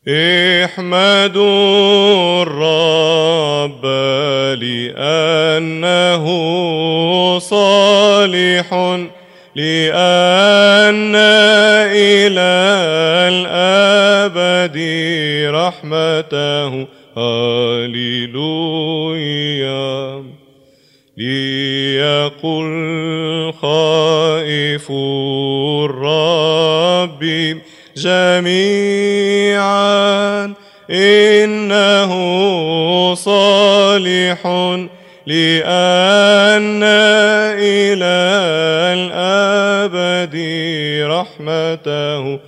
احمدوا الرب لأنه صالح، لأن إلى الأبد رحمته. هاليلويا. ليقل خائفو الرب جميعا إنه صالح، لأن إلى الأبد رحمته.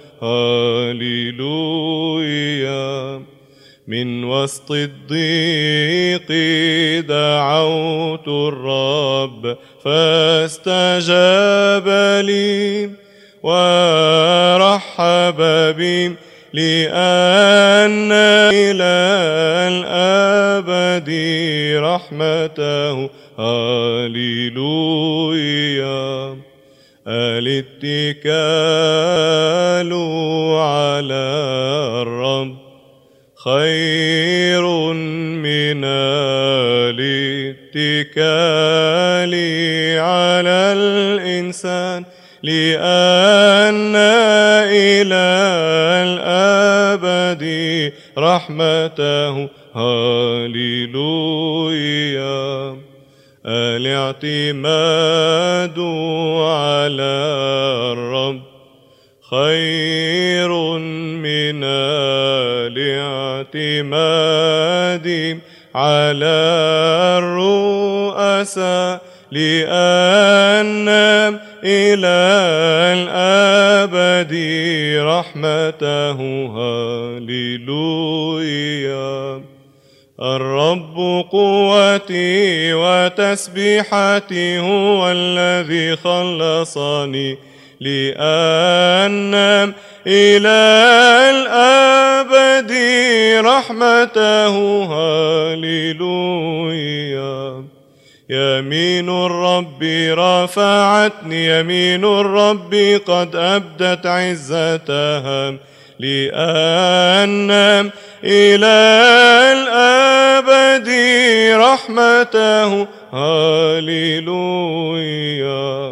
هاليلويا. من وسط الضيق دعوت الرب فاستجاب لي ورحب بي، لأن إلى الأبد رحمته. هاليلويا. الاتكال على الرب خير من الاتكال على الإنسان، لأن إلى الأبد رحمته. هاليلويا. الاعتماد على الرب خير من الاعتماد على الرؤساء، لأن إلى الأبد رحمته. هاليلويا. الرب قوتي وتسبيحتي، هو الذي خلصني، لأن إلى الأبد رحمته. هاليلويا. يمين الرب رفعتني، يمين الرب قد أبدت عزتها، لأن إلى الأبد رحمته. هاليلويا.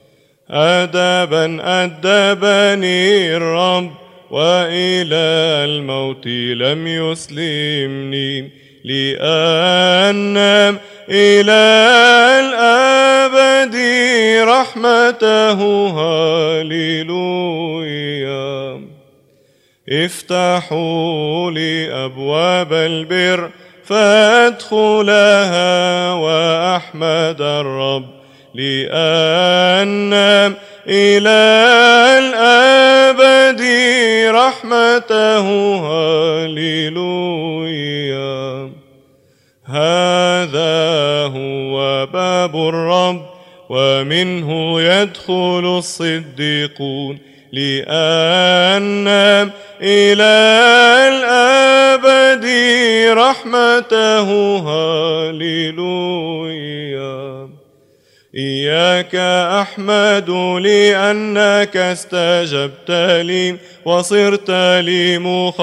أدبا أدبني الرب وإلى الموت لم يسلمني، لأن إلى الأبد رحمته. هاليلويا. افتحوا لي أبواب البر فأدخلها وأحمد الرب، لأن إلى الأبد رحمته. هاليلويا. هذا هو باب الرب ومنه يدخل الصديقون، لأن إلى الأبد رحمته. هاليلويا. إياك أحمد لأنك استجبت لي وصرت لي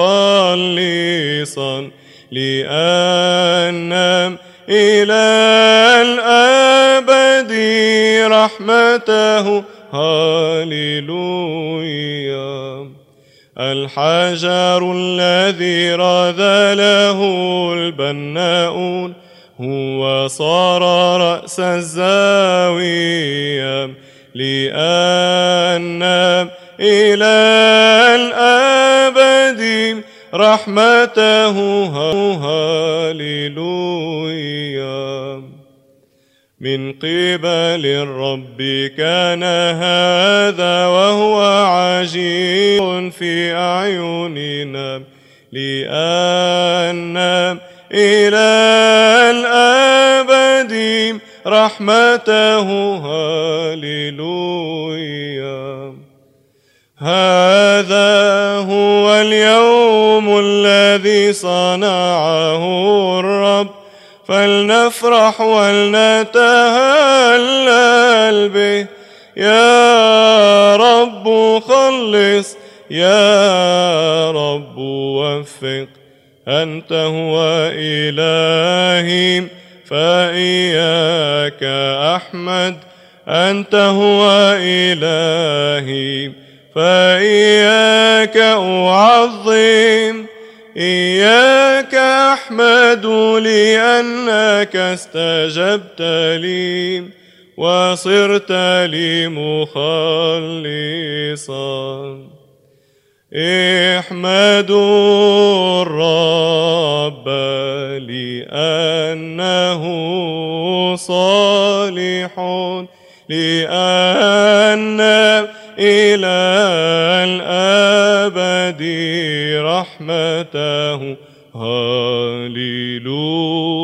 مخلصا، لأن إلى الأبد رحمته. هاليلويا. الحجر الذي رذله البناؤون هو صار رأس الزاوية، لأن إلى الأبد رحمته. هاليلويا. من قبل الرب كان هذا وهو عجيب في أعيننا، لأن إلى الأبد رحمته. هاليلويا. هذا هو اليوم الذي صنعه الرب، فلنفرح ولنتهلل به. يا رب خلص، يا رب رب وفق. أنت هو إلهي فإياك أحمد، أنت هو إلهي فإياك أعظم. إياك أحمد لأنك استجبت لي وصرت لي مخلصا. احمدوا الرب لأنه صالح، لأن إلى الأبد رحمته. هاليلويا.